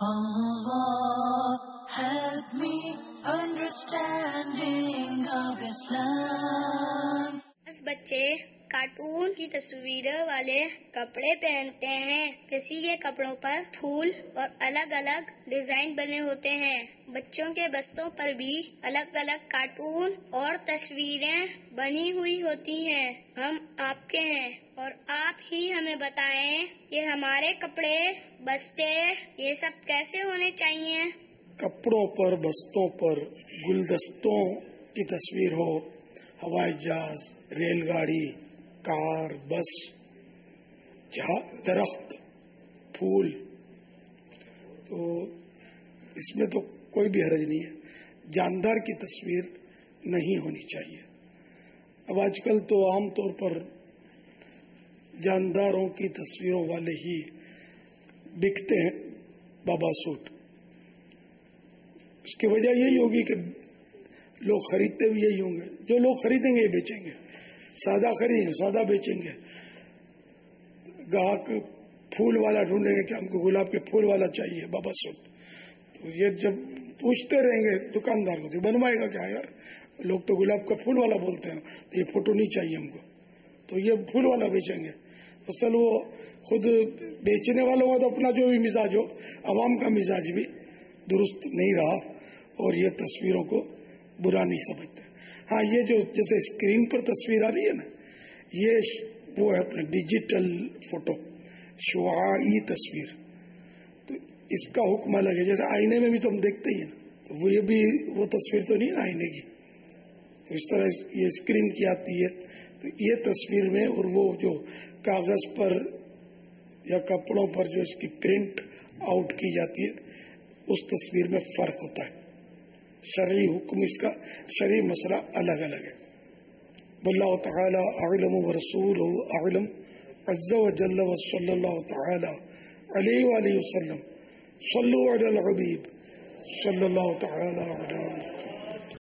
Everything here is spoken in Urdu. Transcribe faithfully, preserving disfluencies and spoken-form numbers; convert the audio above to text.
Allah, help me understanding of Islam. بس بچے کارٹون کی تصویریں والے کپڑے پہنتے ہیں. کسی کے کپڑوں پر پھول اور الگ الگ ڈیزائن بنے ہوتے ہیں. بچوں کے بستوں پر بھی الگ الگ کارٹون اور تصویریں بنی ہوئی ہوتی ہیں. ہم آپ کے ہیں اور آپ ہی ہمیں بتائیں کہ ہمارے کپڑے بستے یہ سب کیسے ہونے چاہیے. کپڑوں پر بستوں پر گلدستوں کی تصویر ہو، ہوائی جہاز، ریل گاڑی، کار، بس، درخت، پھول، تو اس میں تو کوئی بھی حرج نہیں ہے. جاندار کی تصویر نہیں ہونی چاہیے. اب آج کل تو عام طور پر جانداروں کی تصویروں والے ہی بکتے ہیں بابا سوٹ. اس کی وجہ یہی ہوگی کہ لوگ خریدتے بھی یہی ہوں گے. جو لوگ خریدیں گے یہ بیچیں گے. سادہ خریدیں گے سادہ بیچیں گے. گاہک پھول والا ڈھونڈیں گے کہ ہم کو گلاب کے پھول والا چاہیے بابا سوٹ. تو یہ جب پوچھتے رہیں گے دکاندار کو تو بنوائے گا کیا یار، لوگ تو گلاب کا پھول والا بولتے ہیں، تو یہ فوٹو نہیں چاہیے ہم کو، تو یہ پھول والا بیچیں گے. اصل وہ خود بیچنے والوں کا تو اپنا جو بھی مزاج ہو، عوام کا مزاج بھی درست نہیں رہا اور یہ تصویروں کو برا نہیں سمجھتے. ہاں یہ جو جیسے اسکرین پر تصویر آ رہی ہے نا، یہ وہ ہے اپنے ڈیجیٹل فوٹو، شعاعی تصویر. تو اس کا حکم الگ ہے. جیسے آئینے میں بھی تو ہم دیکھتے ہی ہیں، تو وہ یہ بھی وہ تصویر تو نہیں ہے آئینے کی. تو اس طرح یہ اسکرین کی آتی ہے. تو یہ تصویر میں اور وہ جو کاغذ پر یا کپڑوں پر جو اس کی پرنٹ آؤٹ کی جاتی ہے، اس تصویر میں فرق ہوتا ہے. شرعی حکم اس کا، شرعی مسئلہ الگ الگ ہے. واللہ تعالی اعلم ورسولہ اعلم عز وجل وصلی اللہ تعالی علیہ وآلہ وسلم. صلوا علی الحبیب صلی اللہ تعالی علیہ